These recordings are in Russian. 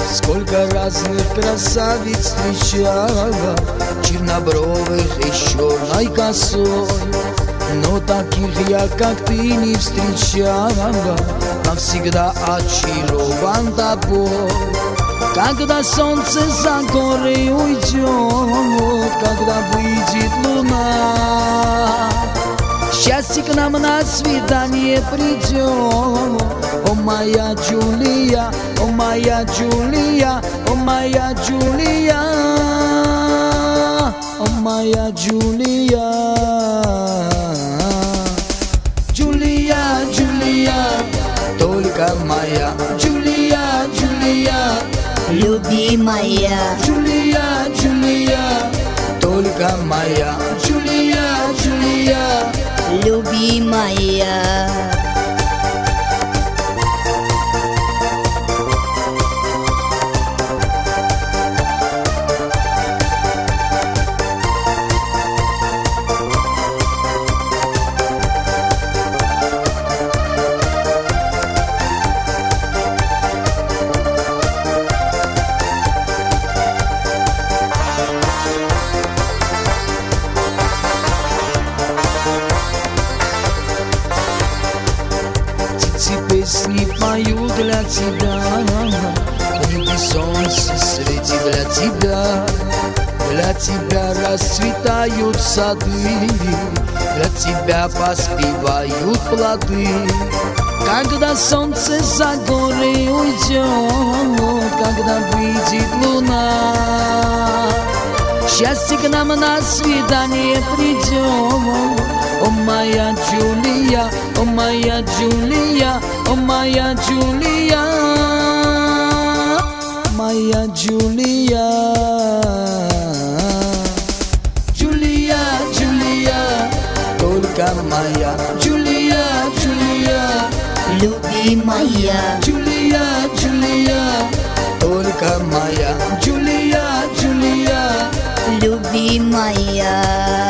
Сколько разных красавиц встречала, чернобровых и с черной косой, но таких я, как ты, не встречала, навсегда очарован тобой. Когда солнце за горы уйдет, когда выйдет луна, счастье к нам на свидание придет. О моя Джулия, о моя Джулия, о моя Джулия, о моя Джулия. Джулия, Джулия, только моя Джулия, Джулия, любимая. Джулия, Джулия, только моя Джулия, Джулия, любимая. Песни пою для тебя, книги солнца среди для тебя. Для тебя расцветают сады, для тебя поспевают плоды. Когда солнце за горы уйдет, когда выйдет луна, счастье к нам на свидание придет. О моя Джулия, о моя Джулия, о моя Джулия, моя Джулия. Джулия, Джулия, только моя Джулия, Джулия, любимая. Джулия, Джулия, только моя Джулия, Джулия, любимая.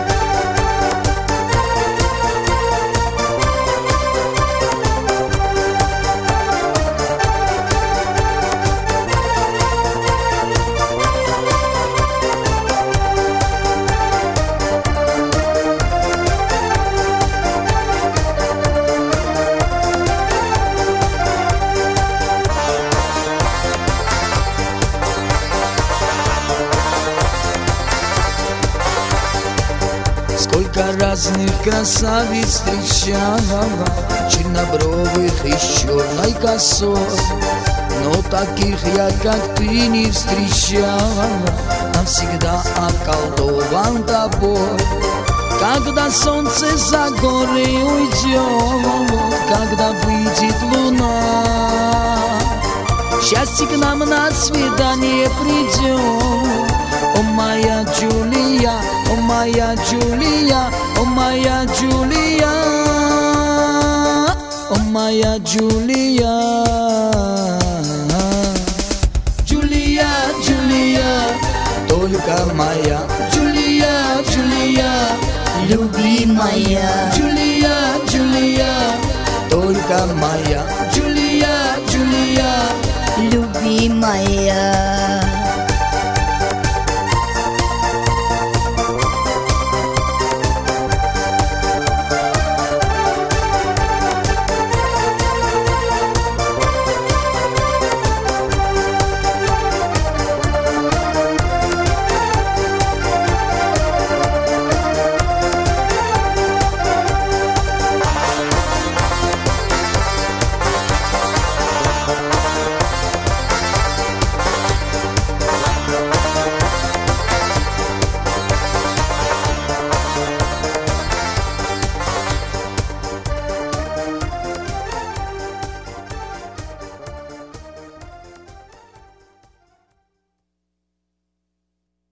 Сколько разных красавиц встречала, чернобровых и с черной косой, но таких я, как ты, не встречала, навсегда околдован тобой. Когда солнце за горы уйдет, когда выйдет луна, счастье к нам на свидание придет. О моя Джулия, о моя Джулия, о моя Джулия, о моя Джулия. Джулия, Джулия, только моя Джулия, Джулия, любимая. Джулия, Джулия, только моя Джулия, Джулия, любимая.